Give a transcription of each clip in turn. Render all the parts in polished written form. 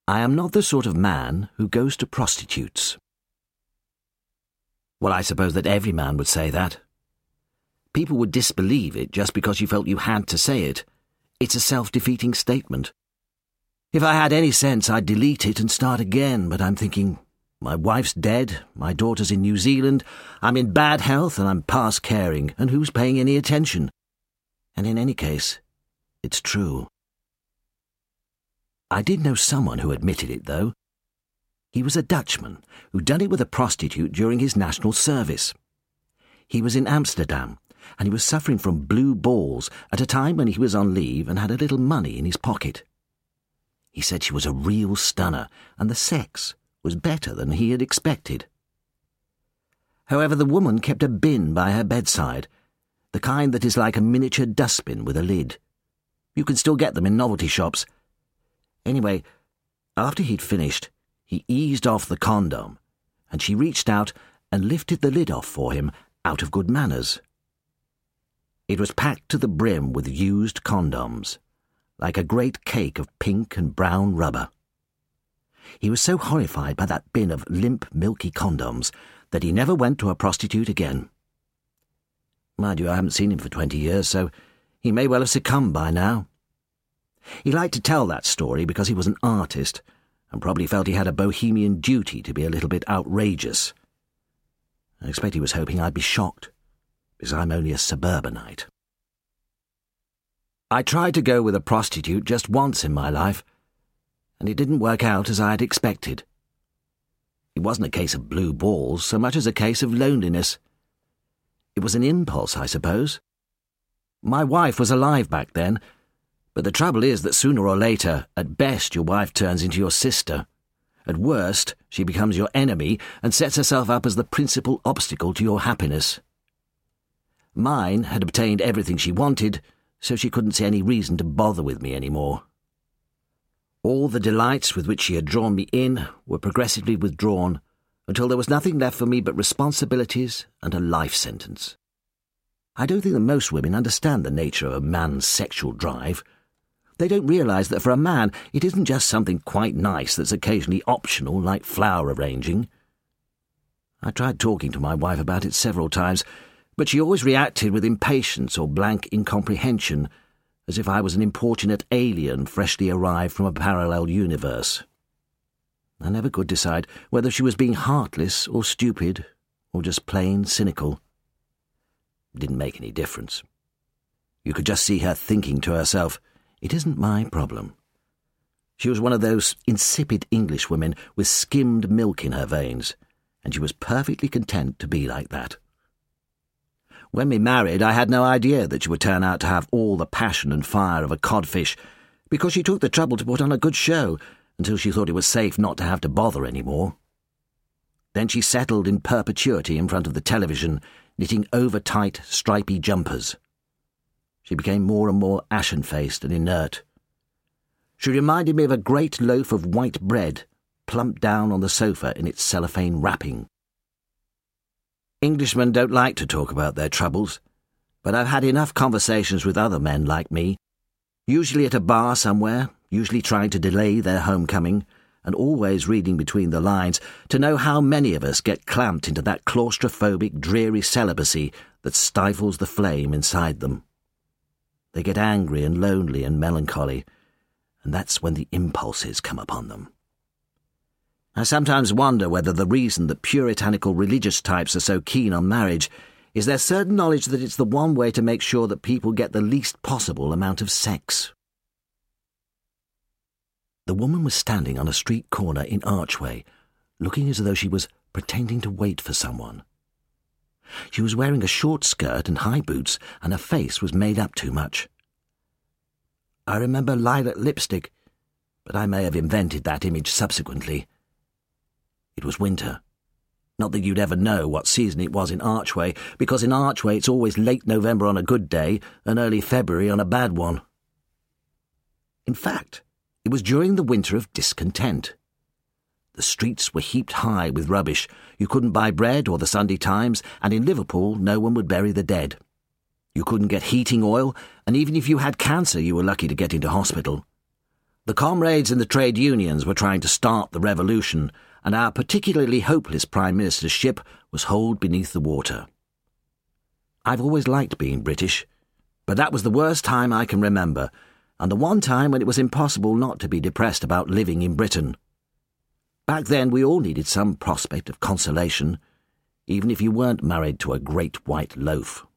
I am not the sort of man who goes to prostitutes. Well, I suppose that every man would say that. People would disbelieve it just because you felt you had to say it. It's a self-defeating statement. If I had any sense, I'd delete it and start again, but I'm thinking, my wife's dead, my daughter's in New Zealand, I'm in bad health and I'm past caring, and who's paying any attention? And in any case, it's true. I did know someone who admitted it, though. He was a Dutchman who'd done it with a prostitute during his national service. He was in Amsterdam, and he was suffering from blue balls at a time when he was on leave and had a little money in his pocket. He said she was a real stunner, and the sex was better than he had expected. However, the woman kept a bin by her bedside, the kind that is like a miniature dustbin with a lid. You can still get them in novelty shops. Anyway, after he'd finished, he eased off the condom, and she reached out and lifted the lid off for him out of good manners. It was packed to the brim with used condoms, like a great cake of pink and brown rubber. He was so horrified by that bin of limp, milky condoms that he never went to a prostitute again. Mind you, I haven't seen him for 20 years, so he may well have succumbed by now. He liked to tell that story because he was an artist and probably felt he had a bohemian duty to be a little bit outrageous. I expect he was hoping I'd be shocked, because I'm only a suburbanite. I tried to go with a prostitute just once in my life, and it didn't work out as I had expected. It wasn't a case of blue balls so much as a case of loneliness. It was an impulse, I suppose. My wife was alive back then, but the trouble is that sooner or later, at best, your wife turns into your sister. At worst, she becomes your enemy and sets herself up as the principal obstacle to your happiness. Mine had obtained everything she wanted, so she couldn't see any reason to bother with me anymore. All the delights with which she had drawn me in were progressively withdrawn until there was nothing left for me but responsibilities and a life sentence. I don't think that most women understand the nature of a man's sexual drive. They don't realise that for a man it isn't just something quite nice that's occasionally optional, like flower arranging. I tried talking to my wife about it several times, but she always reacted with impatience or blank incomprehension, as if I was an importunate alien freshly arrived from a parallel universe. I never could decide whether she was being heartless or stupid or just plain cynical. It didn't make any difference. You could just see her thinking to herself, "It isn't my problem." She was one of those insipid English women with skimmed milk in her veins, and she was perfectly content to be like that. When we married, I had no idea that she would turn out to have all the passion and fire of a codfish, because she took the trouble to put on a good show until she thought it was safe not to have to bother any more. Then she settled in perpetuity in front of the television, knitting over-tight, stripy jumpers. She became more and more ashen-faced and inert. She reminded me of a great loaf of white bread plumped down on the sofa in its cellophane wrapping. Englishmen don't like to talk about their troubles, but I've had enough conversations with other men like me, usually at a bar somewhere, usually trying to delay their homecoming, and always reading between the lines, to know how many of us get clamped into that claustrophobic, dreary celibacy that stifles the flame inside them. They get angry and lonely and melancholy, and that's when the impulses come upon them. I sometimes wonder whether the reason that puritanical religious types are so keen on marriage is their certain knowledge that it's the one way to make sure that people get the least possible amount of sex. The woman was standing on a street corner in Archway, looking as though she was pretending to wait for someone. She was wearing a short skirt and high boots, and her face was made up too much. I remember lilac lipstick, but I may have invented that image subsequently. It was winter. Not that you'd ever know what season it was in Archway, because in Archway it's always late November on a good day and early February on a bad one. In fact, it was during the winter of discontent. The streets were heaped high with rubbish. You couldn't buy bread or the Sunday Times, and in Liverpool no one would bury the dead. You couldn't get heating oil, and even if you had cancer you were lucky to get into hospital. The comrades in the trade unions were trying to start the revolution, and our particularly hopeless Prime Minister's ship was holed beneath the water. I've always liked being British, but that was the worst time I can remember, and the one time when it was impossible not to be depressed about living in Britain. Back then we all needed some prospect of consolation, even if you weren't married to a great white loaf.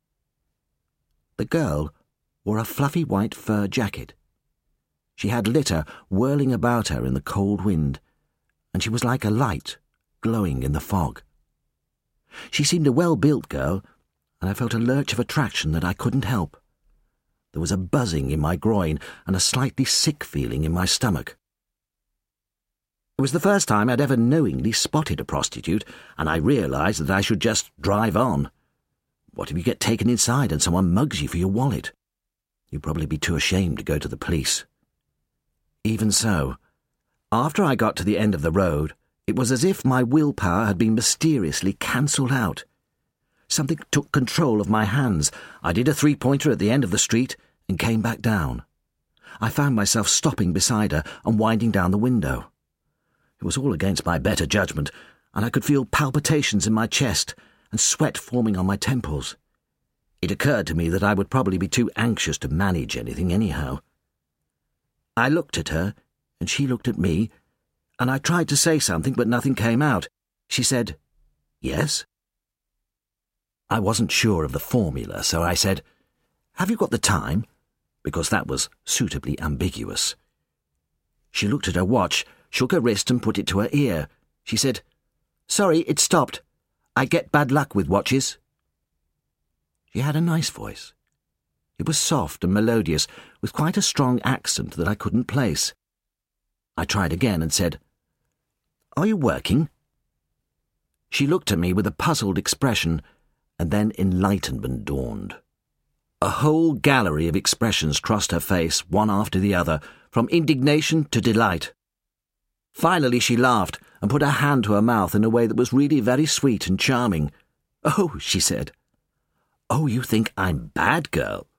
The girl wore a fluffy white fur jacket. She had litter whirling about her in the cold wind, and she was like a light glowing in the fog. She seemed a well-built girl, and I felt a lurch of attraction that I couldn't help. There was a buzzing in my groin and a slightly sick feeling in my stomach. It was the first time I'd ever knowingly spotted a prostitute, and I realised that I should just drive on. What if you get taken inside and someone mugs you for your wallet? You'd probably be too ashamed to go to the police. Even so, after I got to the end of the road, it was as if my willpower had been mysteriously cancelled out. Something took control of my hands. I did a three-pointer at the end of the street and came back down. I found myself stopping beside her and winding down the window. It was all against my better judgment, and I could feel palpitations in my chest and sweat forming on my temples. It occurred to me that I would probably be too anxious to manage anything anyhow. I looked at her, and she looked at me, and I tried to say something, but nothing came out. She said, "Yes?" I wasn't sure of the formula, so I said, "Have you got the time?" because that was suitably ambiguous. She looked at her watch, shook her wrist and put it to her ear. She said, "Sorry, it stopped. I get bad luck with watches." She had a nice voice. It was soft and melodious, with quite a strong accent that I couldn't place. I tried again and said, "Are you working?" She looked at me with a puzzled expression, and then enlightenment dawned. A whole gallery of expressions crossed her face, one after the other, from indignation to delight. Finally she laughed and put her hand to her mouth in a way that was really very sweet and charming. "Oh," she said. "Oh, you think I'm bad, girl?"